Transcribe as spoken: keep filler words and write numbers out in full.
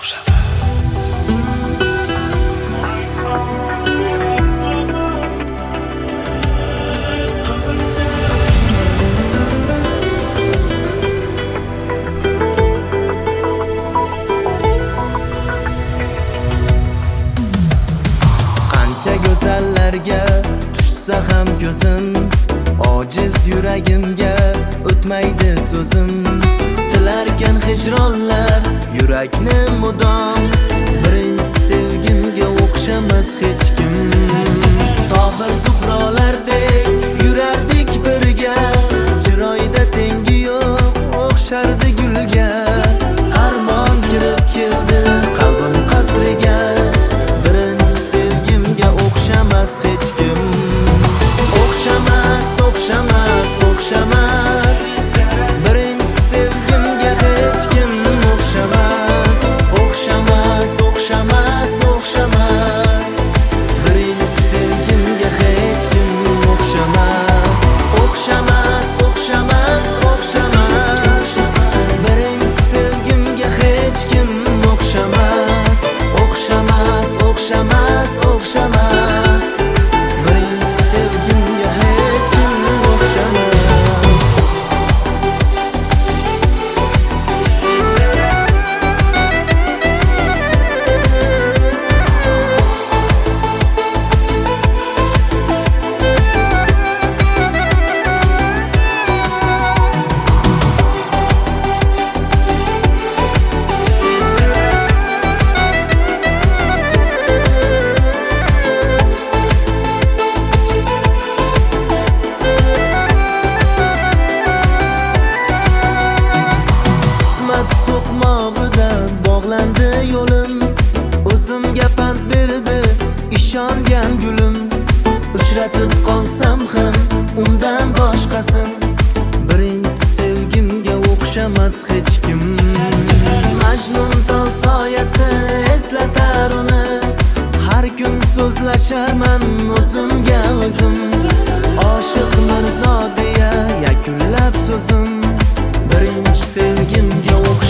Go'zallarga tushsa ham ko'zim, ojiz yuragimga o'tmaydi so'zim. Tilarkan hijronlar yurakni mudom, birinchi sevgimga o'xshamas hech kim. Tohir Zuhrolardek yurardik birga, chiroyda tengi yo'q o'xshardi gulga. Armon kirib keldi qalbim qasriga, hech kim o'xshamas, o'xshamas, o'xshamas. Birinchi sevgimga hech kim o'xshamas, o'xshamas, o'xshamas, o'xshamas. Birinchi sevgimga hech kim o'xshamas, o'xshamas, o'xshamas, o'xshamas. Birinchi sevgimga hech kim o'xshamas, o'xshamas, o'xshamas, o'xshamas. Bog'landi yo'lim, o'zimga pand berdi ishongan gulim. Uchratib qolsam ham undan boshqasin, birinchi sevgimga o'xshamas hech kim. Majnun tol soyasi eslatar uni, har kun so'zlasharman o'zimga o'zim. Oshiq Mirzo deya yakunlab so'zim, birinchi sevgimga o'xshamas.